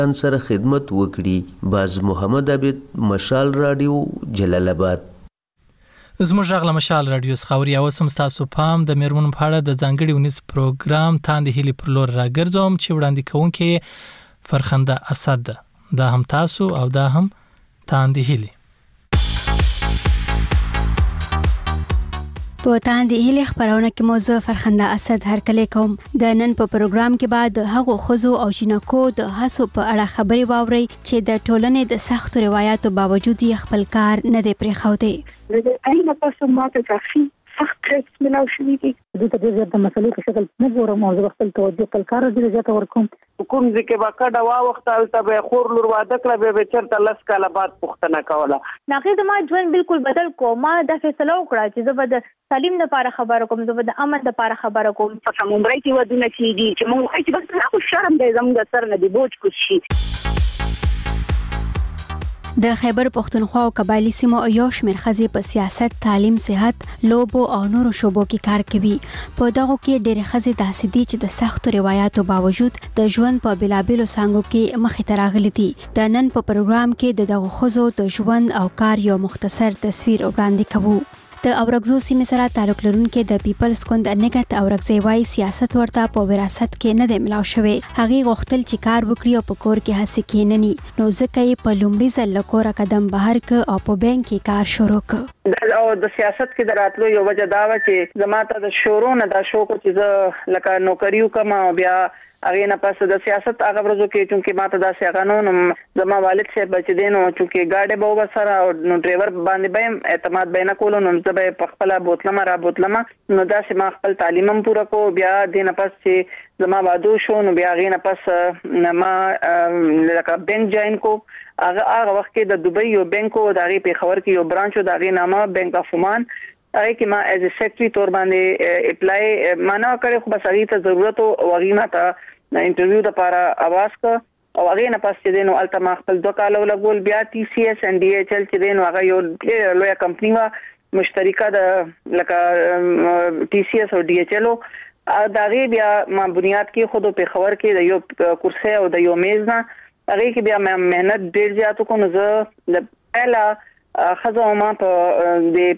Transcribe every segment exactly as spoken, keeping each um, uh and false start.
ان سره خدمت وکړي. باز محمد عبد، مشال رادیو، جلال آباد. زموږ غږ له مشال رادیو څخه اوري. اوس هم ستاسو پام د میرمنو په اړه د ځانګړي ونیز پروګرام تاندې هیلې پر لور راګرځوم چې وړاندې کوونکی فرخنده اسد ده. دا هم تاسو او دا هم تاندې هیلې. په تاندې هیلې خبرونه کې موضوع فرخنده اسد هرکلی کوم. د نن په پروګرام کې بعد هغو ښځو او جنکو د هڅو په اړه خبرې واورئ چې د ټولنې د سختو روایتو باوجود یې خپل کار نه دی پرېښودی. د اینه پاسه ماته کافي سخت ټریکس ملاو شوي دي. زه ته ډېر د مسلې په شکل نه ګورم او زه خپل توجه خپل کار ډېر زیاته ورکوم. کوم ځکه به کډه واوخته هلته به خور لور واده کړه بیا به چېرته لس کاله بعد پوښتنه کوله. هغې زما ژوند بالکل بدل کو. ما دا فیصله وکړه چې زه به د تعلیم دپاره خبره کوم، زه به د امن دپاره خبره کوم. په کوم عمرۍ کې ودونه کېږي چې موږ وایو چې بس خو شرم دی زموږ د سر نه دی بوج کوز شي. د خیبر پښتونخوا او قبایلی سیمو یو شمېر ښځې په سیاست، تعلیم، صحت، لوبو او نورو شوبو کې کار کوي. په دغو کې ډېرې ښځې داسې دي چې د سختو روایاتو باوجود د ژوند په بېلابېلو څانګو کې مخې ته راغلي دي. د نن په پروګرام کې د دغو ښځو د ژوند او کار یو مختصر تصویر وړاندې کوو. د اورګزو سیمې سره تعلق لرونکي د پیپلز ګوند نګهت اورګزی وايي سیاست ورته په وراثت کې نه دی ملاو شوی. هغې غوښتل چې کار وکړي او په کور کې هڅې کېنني، نو ځکه یې په لومړي ځل له کوره قدم بهر کړ او په بینک کې کار شروع کړ. او د سیاست کې د راتلو یو وجه دا وه چې زما ته د شروع نه دا شوق چې زه لکه نوکري وکړم او بیا هغې نه پس د سیاست هغه ورځو کې چونکې ما ته داسې هغه نه نو زما والد صاحب چې دی نو چونکې ګاډی به وبه سره او نو ډرایور باندې به یم اعتماد به یې نه کولو نو زه به یې په خپله بوتلمه را بوتلمه نو داسې ما خپل تعلیم هم پوره کو. بیا دې نه پس چې زما واده شو نو بیا هغې نه پس ما لکه بینک جاین کو. هغه هغه وخت کې د دوبۍ یو بینک و د هغې پېښور کې یو برانچ و د هغې نامه بینک اف عمان. هغې کې ما ایز ا سیکرټري طور باندې اپلای ما نه کړی خو بس هغې ته ضرورت و او هغې ما ته انټرویو دپاره اواز کړ او هغې نه پس چې دی نو هلته ما خپل دوه کاله ولګول. بیا ټي سی ایس ان ډي ایچ ال چې دی نو هغه یو ډېره لویه کمپني وه مشترکه د لکه ټي سی ایس او ډي ایچ ال و. د هغې بیا ما بنیاد کې خود پېښور کې د یو کرسۍ او د یو میز نه هغې کې بیا ما محنت ډېر زیات وکړو. نو زه د پیله ښځه وما په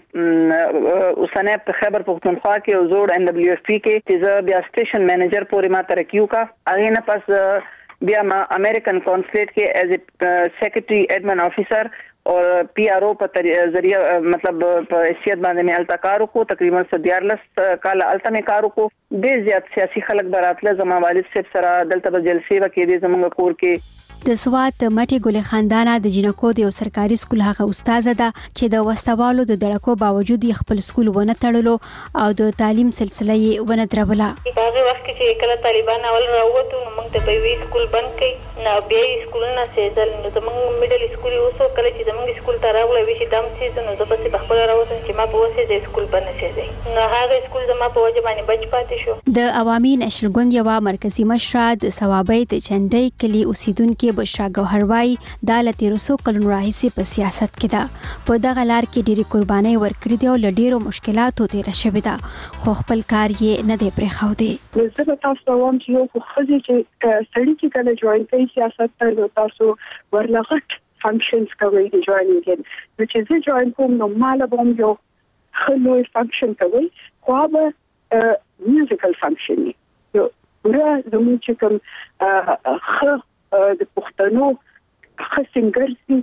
د اوسنۍ په خیبر پښتونخوا کې او زوړ ان ډبلیو اف پي کې چې زه بیا سټیشن مینیجر پورې ما ترقي وکړه. هغې نه پس بیا ما امریکن کونسلیټ کې ایز ا سیکرټري ایډمن افیسر او پی آر او په ذریعہ مطلب په حیثیت باندې مې هلته کار وکړو. تقریبا څه دیارلس کاله هلته مې کار وکړو. ډېر زیات سیاسي خلک به راتله. زما والد صاحب سره دلته به جلسې به کېدې زموږ کور کې. د سوات مټې ګلې خاندانه د جنکو د یو سرکاري سکول هغه استاده ده چې د وسوالو د دړکو باوجود یې خپل سکول ونه تړلو او د تعلیم سلسله یې ونه دروله. په هغه وخت کې چې کله طالبان اول راووتو نو موږ ته به یې سکول بند کړي نو بیا یې سکولونه سېدل. نو زموږ میډل سکول یې اوسو. کله چې زموږ سکول ته راغله ویل چې دام سېزو نو زه پسې په خپله راوتم چې ما په وسېځئ سکول بند نه سېځئ. نو هغه سکول زما په وجه باندې بچ پاتې شو. د عوامي نشر ګوند یوه مرکزي مشره د صوابۍ د چنډۍ کلي اوسیدونکې بشرا ګوهر وايي دا له تېرو څو کلونو راهیسې په سیاست کې ده. په دغه لار کې ډېرې قربانۍ ورکړې دي او له ډېرو مشکلاتو تېره شوې ده خو خپل کار یې نه دی پرېښودی. زه به تاسو ته وایم چې یو خو ښځې چې سړي چې کله جوین کوي سیاست ته نو تاسو ورله غټ فنکشنز کوئ د جوینینګ کې. نو چې زه جوین کوم نو ماله به هم یو ښه لوی فنکشن کوئ خو هغه میوزیکل فنکشن وي. یو پوره زموږ چې کوم ښه د پښتنو ښه سینګرز دي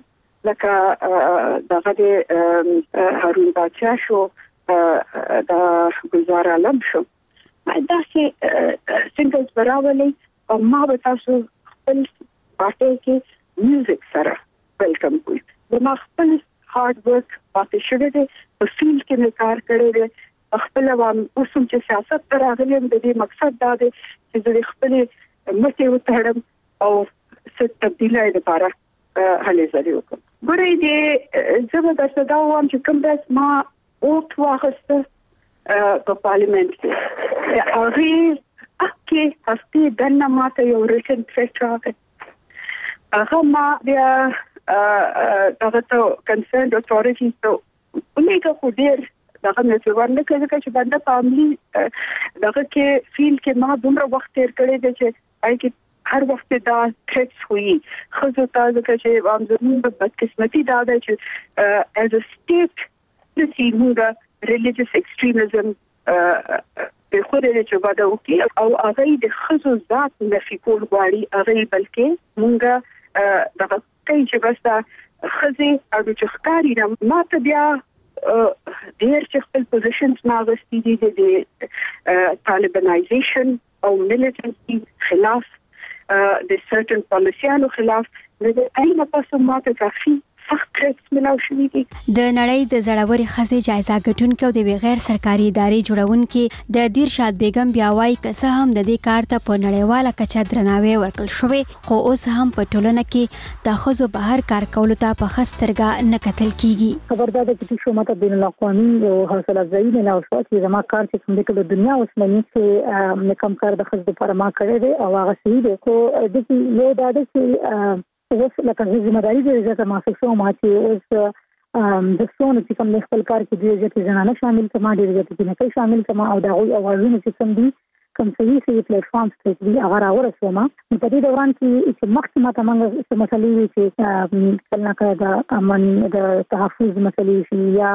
لکه دغه د هارون باچا شو د ګلزار عالم شو داسې سینګرز به راولئ او ما به تاسو خپل پارټۍ کې میوزیک سره ویلکم کوي. زما خپل هارډ ورک پاتې شوی دی. په فیلډ کې مې کار کړی دی. خپله وم اوس هم چې سیاست ته راغلی یم د دې مقصد دا دی چې زه د خپلې مټې وتړم او څه تبدیلی دپاره هلې ځلې وکړم. ګورئ د زه به درته دا ووایم چې کوم ورځ ما اوټ واخیسته په پارلیمنټ کې د هغې هغې هفتې دننه ما ته یو ریټن تھریټ راغی. هغه ما بیا دغه ته کنسرنډ اتھارټیز ته ولیږه خو ډېر دغه مې څه ورنه کړی ځکه چې بنده په عملي دغه کې فیلډ کې ما دومره وخت تېر کړی دی چې هغې کې هر وخت دا تھریټس وي خزو ته چې هم زموږ بدقسمتي دا ده چې as a state د سیمه religious extremism په خوده چې ودا وکي او هغه د خزو ذات نفي کول غواړي هغه بلکې مونږه دغه کوي چې بس دا خزي او چې ښکاری نه ماته بیا ډیر چې خپل پوزیشنز ناغستې دي د طالبانایزیشن او ملیټنسي خلاف د سرټن پالیسیانو خلاف د اينه پاسو ماته کافي سخت تریټس ملاو شوي دي. د نړۍ د زړوري خزې جایزه ګټونکو د غیر سرکاري ادارې جوړونکو د دیرشاد بیگم بیا وايي که څه هم د دې کار ته په نړیواله کچه درناوی ورکړل شوی خو اوس هم په ټولنه کې د خزو بهر کار کولو ته په خسترګه نه کتل کیږي. خبردار ده چې شو ماته بین الاقوامي او حوصله افزایی نه او چې زما کار چې کوم د دنیا اوس مني چې کم کار د خزو لپاره ما کړی دی او هغه صحیح دی خو د دې یو دا ده چې اوس لکه ذمہ داری د ځکه محسوسه ما چې اوس د څونه چې کوم خپل کار کې د ځکه زنانه شامل کما ډیر ځکه چې نه شامل کما او د غوي اوازونه چې کوم دي کوم صحیح صحیح پلیټ فارمز ته دي هغه راورسوم په دې دوران کې چې مخکې ته موږ څه مسلې چې کله کله د امن د تحفظ مسلې شي یا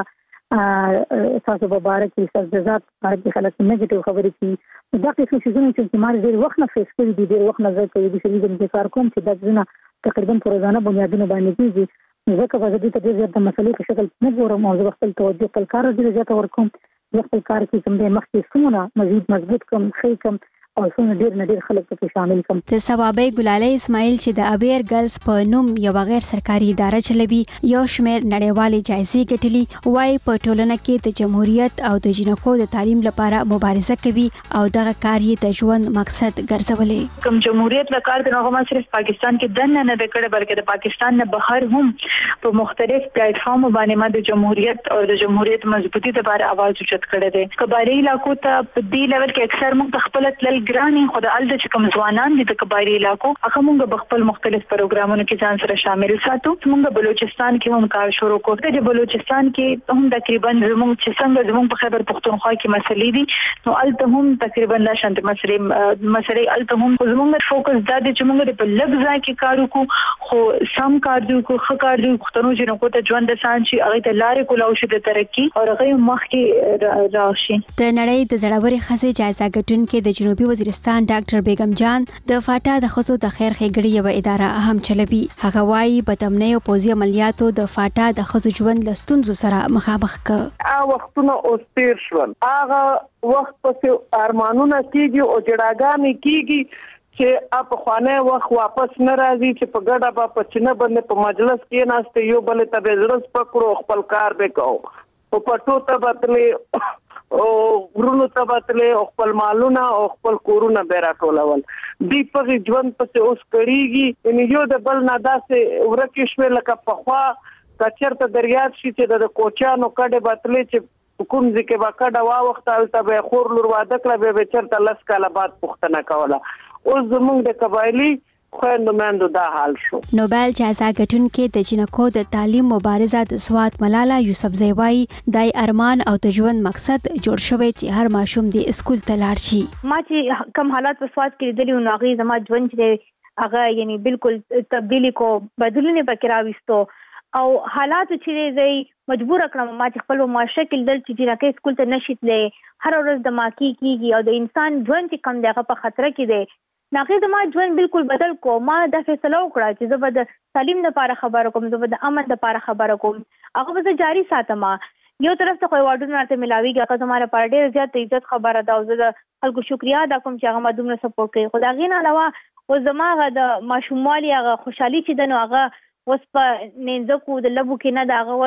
تاسو په باره کې سرزات باندې خلک نیگیټیو خبرې کوي دا څه څه چې ما ډیر وخت نه فیس کړی دي ډیر وخت نه زه کوي چې د کار کوم چې د ځنه تقریبا په روزانه بنیادونو باندې کیږي ځکه په دې ته ډېر زیات مسلې په شکل نه ګورم او زه خپل توجه خپل کار ډېر زیات ورکوم زه خپل کار کې کوم د مخکې څونه مزید مضبوط کوم خې کوم او څونه ډېر نه ډېر خلک په شامل کوم. د ثوابي ګلالۍ اسماعیل چې د ابیر ګرلز په نوم یو غیر سرکاري اداره چلوي یو شمېر نړیوالې جایزې ګټلي وای په ټولنه کې د جمهوریت او د جنکو د تعلیم لپاره مبارزه کوي او دغه کار یې د ژوند مقصد ګرځولې. کوم جمهوریت له کار د هغه صرف پاکستان کې دنه نه وکړي بلکې د پاکستان نه بهر هم په مختلف پلیټ فارم باندې ما د جمهوریت او د جمهوریت مضبوطی لپاره आवाज اوچت کړی دی. قبایلی علاقو ته په دې لیول کې اکثر موږ خپل تل ګرانی خو د الته چې کوم ځوانان دي د قبایلی علاقو هغه موږ په خپل مختلف پروګرامونو کې ځان سره شامل ساتو. موږ بلوچستان کې هم کار شروع کړو. د بلوچستان کې هم تقریبا زموږ چې څنګه زموږ په خیبر پختونخوا کې مسلې دي نو الته هم تقریبا لا شانت مسلې مسلې الته هم زموږ فوکس دا دی چې موږ په لږ ځای کې کار وکړو خو سم کار دی خو ښه کار دی خو نو چې نو ته ژوند سان شي هغه ته لارې کولاو شي د ترقی او هغه مخکې راشي. د نړۍ د زړوري خزې جایزه ګټونکو د جنوبي وزیرستان ډاکټر بیگم جان د فاټا د خزو د خیر ښېګړې یو اداره هم چلوي. هغه وايي بدامنۍ او پوځي عملیاتو د فاټا د خزو ژوند له ستونزو سره مخامخ ک. هغه وختونه اوس تیر شول. هغه وخت په ارمانونه کیږي او جړاګانې کیږي چې په خوانه وخت واپس نه راځي چې په ګډه په پچنه باندې په مجلس کې ناشته یو بل ته به زرس پکړو خپل کار وکاو او پټو ته بتلې او ورونو ته بتلې او خپل مالونه او خپل کورونه به راټولول دی په ژوند پسې اوس کړيږي ان یو د بل نه داسې ورکه شوه لکه په خوا کچرته دریاب شي چې د کوچانو کډه بتلې چې کوم ځکه باکډه وا وخت الته به خور لور واده کړه به چرته لس کاله بعد پښتنه کوله اوس زموږ د قبایلی خويندمندو دا حال شو. نوبل جایزه ګټونکو د جنکو د تعلیم مبارزه د سوات ملاله یوسفزۍ وايي دای ارمان او د ژوند مقصد جوړ شوی چې هر ماشوم د اسکول ته لاړ شي. ما چې کم حالات په سوات کې لیدلي نو هغه زما ژوند چې هغه یعنی بالکل تبدیلی کو بدلونه پکې راوستو او حالات چې زی مجبور کړم ما چې خپل معاشره کې دل چې جنکه اسکول ته نشیتلې هر ورځ د ماکی کیږي او د انسان ژوند چې کم دغه په خطر کې دی ناقص ما ژوند بالکل بدل کو. ما د فیصله وکړه چې زه د تعلیم لپاره خبره کوم زه د امن لپاره خبره کوم هغه به جاری ساتم. یو طرف ته خو واډونه راته ملاويږي هغه زموږ لپاره ډېر زیات عزت خبره ده او زه د خلکو شکریا ادا کوم چې هغه ما دومره سپورټ کوي. خو دا غین علاوه او زموږ د ماشوموالي هغه خوشحالي چې دنو هغه وس په نینځکو د لبو کې نه دا هغه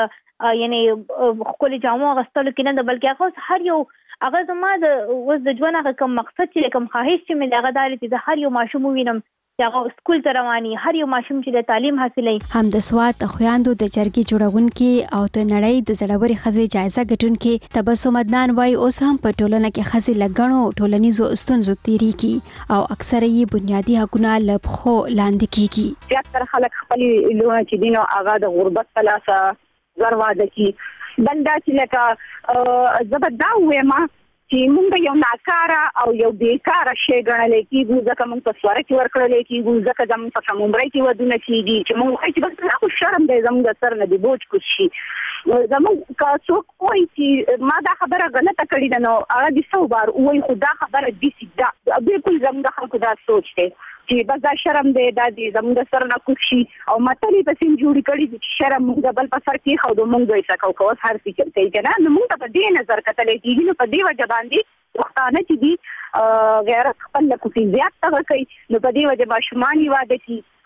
وس یعنی خپل جامو غستلو کې نه بلکې هغه هر یو هغه زما د اوس د ژوند هغه کوم مقصد چې کوم خواهش چې مې هغه دالې چې هر یو ماشوم وینم چې هغه سکول ته رواني هر یو ماشوم چې د تعلیم حاصلې. هم د سوات خویاندو د جرګې جوړونکو او د نړۍ د زړوري خزې جایزه ګټونکو تبسم عدنان وايي اوس هم په ټولنه کې خزې لګڼو ټولنیزو ستونزو تیریږي او اکثره یې بنیادی حقوقونه لبخو لاندې کیږي. زیاتره خلک خپل لونه چې دینو هغه د غربت ثلاثه زر واده کی بندا چې لکه زبدا وې ما چې موږ یو ناکاره او یو بیکاره شی ګڼل کېږو ځکه موږ په سواره کې ورکړل کېږو ځکه زموږ په عمرې کې ودونه کېږي چې موږ وایي چې بس خو شرم دی زموږ سر نه دی بوج کوز شي زموږ که څوک وایي چې ما دا خبره غلطه کړې ده نو هغه دې څو بار وایي خو دا خبره داسې ده بالکل زموږ خلکو دا سوچ دی چې بس دا شرم دی دا دې زموږ سر نه کوز شي او متل یې پسې جوړې کړي دي چې شرم موږ بل په سر کېښودو موږ به یې څه کوو که اوس هر فکر کوي که نه نو موږ ته په دې نظر کتلی کېږي نو په دې وجه باندې پښتانه چې دي غیرت خپل له کوټې زیات دغه کوي نو په دې وجه ماشومان یې واده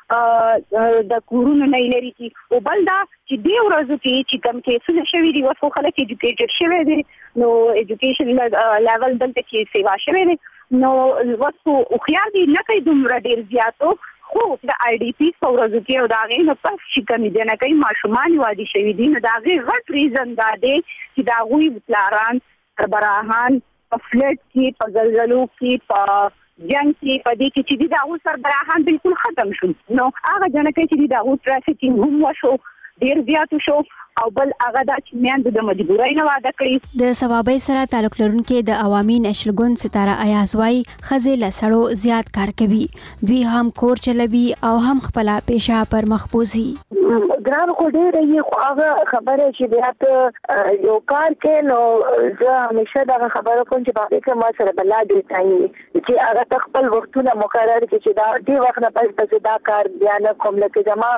کړي د کورونو نه یې لرې کړي او بل دا چې دې ورځو کې چې کوم کیسونه شوي دي اوس خو خلک ایجوکیټډ شوي دي نو ایجوکیشن لیول دلته کې سیوا شوی دی نو اوس خو هوښیار دي نه کوي دومره ډېر زیاتو خو د آی ډي پي په ورځو کې او د هغې نه پس چې کومې جنکۍ ماشومان یې واده شوي دي نو د هغې غټ ریزن دا دی چې د هغوی پلاران سربراهان په فلډ کې په زلزلو کې په جنګ کې په دې کې چې د هغو سربراهان بالکل ختم شو نو هغه جنکۍ چې د هغو ټرافیکینګ هم وشو ډېر زیات شو او بل هغه دا چې میندو د مجبورۍ نه واده کړي د ثوابۍ سره تعلق لرونکي د عوامي نشر ګوند ستاره ایاز وايي ښځې له سړو زیات کار کوي دوی هم کور چلوي او هم خپله پیشه پر مخ بوځي ګران خو ډېره یې خو هغه خبره چې بیا ته یو کار کوې نو زه همیشه دغه خبره کوم چې په هغې کې ما سره به لا ډېر ټایم وي چې هغه ته خپل وختونه مقرر کړي چې دا دې وخت نه پس به زه دا کار بیا نه کوم لکه زما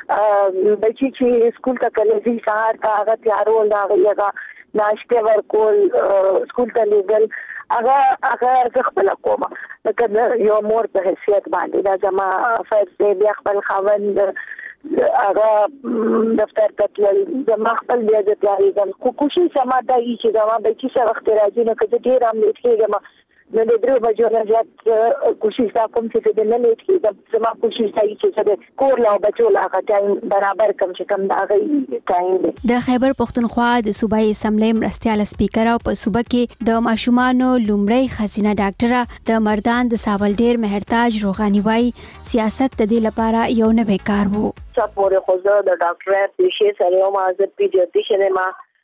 بچی چې سکول ته کله ځي سهار ته هغه تیارول د هغې هغه ناشتې ورکول سکول ته لیږل هغه هغه زه خپله کوم لکه د یو مور په حیثیت باندې دا زما فرض دی بیا خپل خاوند هغه دفتر ته تلل زما خپل بیا زه تیارېږم خو کوشش زما دا وي چې زما بچي څه وخت راځي نو که زه ډېر هم لیټ کېږم نو د درې بجو نه زیات کوشش دا کوم چې زه نه لیټ کېږم زما کوشش دا وي چې زه د کور له بچو له هغه ټایم برابر کړم چې کوم د هغې ټایم دی د خیبر پښتونخوا د صوبایي اسمبلۍ مرستیاله سپیکره او په صوبه کې د ماشومانو لومړی ښځینه ډاکټره د مردان د ساولډیر مهرتاج روغاني وايي سیاست د دې لپاره یو نوی کار و څه پورې خو زه د ډاکټرۍ پیشې سره یم زه پیډیاټریشن یم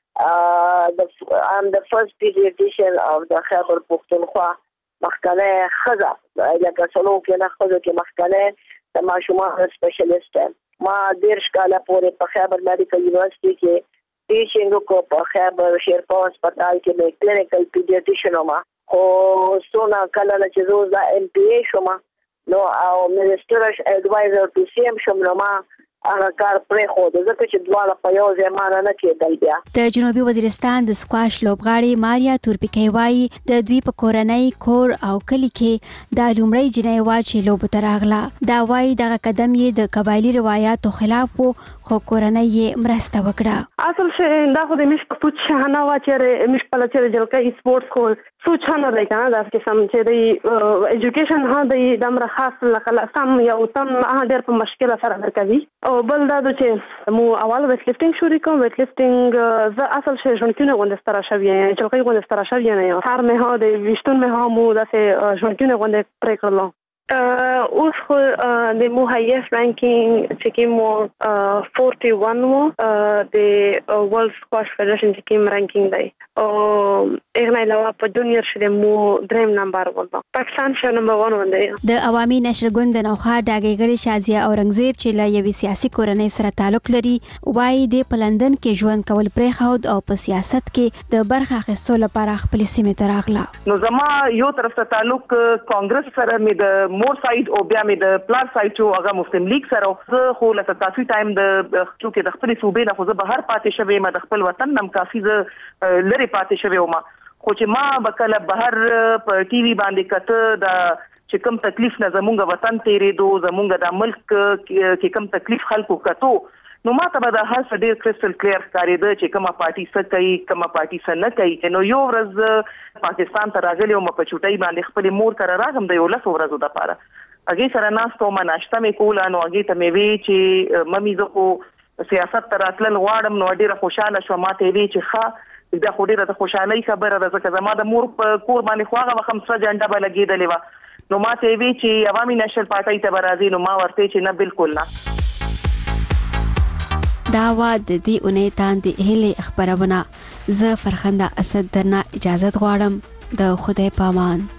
Uh, the, I'm the first pediatrician of the Khyber Pakhtunkhwa مخکنه خزه لکه څلو کې نه خزه کې مخکنه د ماشومان سپیشلیست ما دیرش کاله پورې په خیبر میډیکل یونیورسيټي کې ټیچینګ کو په خیبر شیرپا هسپتال کې مې کلینیکل پیډیاټریشن وم خو سونه کله چې زه د ایم پی ای شوم نو او منسټر اډوایزر ټو سی ام شوم نو ما هغه کار پرې خو د ځکه چې دواړه په یو ځای مانه نه کېدل بیا د جنوبي وزیرستان د سکواش لوبغاړي ماریا تورپیکۍ وايي د دوی په کورنۍ کور او کلی کې د لومړی جنۍ وا چې لوبو ته راغله دا وايي دغه قدم یې د قبایلي روایتو خلاف و خو کورنۍ یې مرسته وکړه اصل شي دا خو د مش په پوت شهنه وا چې مش په لچره جلکې سپورت کو سوچ نه دی کنه دا چې سم چې د ایجوکیشن ها د دمر خاص لکه سم یو تم ډېر په مشکله سره درکوي او بل دا چې مو اول ویټ لفټینګ شروع کوم ویټ لفټینګ ز اصل شي ژوندونه غونډه ستاره شوی یعنی چې کوي غونډه ستاره شوی نه هر مه ها د وشتون مه ها مو داسې ژوندونه غونډه پرې کړل اوس خو د مو هایست رانکینګ چې کوم forty one مو د ورلد سکواش فدریشن چې کوم رانکینګ دی او اغه علاوه په جونیور شله مو دریم نمبر ولته پاکستان شو نمبر one باندې د عوامي نشر ګوند نوخه ډاګېګړي شازیه اورنګزیب چې له یوې سیاسي کورنۍ سره تعلق لري وايي د پلندن کې ژوند کول پرې خود او په سیاست کې د برخه اخیستلو لپاره خپل سیمه ته راغله نو زما یو طرف ته تعلق کانګرس سره مې د مور سایډ او بیا مې د پلار سایډ چې هغه مسلم لیگ سره زه خو لکه کافي ټایم د چې د خپل صوبې نه خو زه بهر پاتې شوې ما د خپل وطن نم کافي زه لري پاتې شوې وم خو چې ما بکله بهر په ټي وي باندې کته د چې کوم تکلیف نه زمونږ وطن تیرېدو زمونږ د ملک کې کوم تکلیف خلکو کتو نو ما ته به د هر څه ډېر کرسټل کلیر ښکارېده چې کومه پارټي څه کوي کومه پارټي څه نه کوي نو یو ورځ پاکستان ته راغلی وم په چوټۍ باندې خپلې مور کره راغم د یولسو ورځو دپاره هغې سره ناسته ومه ناشته مې کوله نو هغې ته مې وی چې ممي زه خو سیاست ته راتلل غواړم نو ډېره خوشحاله شوه ما ته یې وی چې ښه دا خو ډېره د خوشحالۍ خبره ده ځکه زما د مور په کور باندې خو هغه وخت سره جنډه به لګېدلې وه نو ما ته یې وی چې عوامي نشر پارټۍ ته به راځي نو ما ورته چې نه بالکل نه دا وا د دې اونۍ تاندې هلې خبرونه زه فرخنده اسد درنه اجازت غواړم د خدای پامان.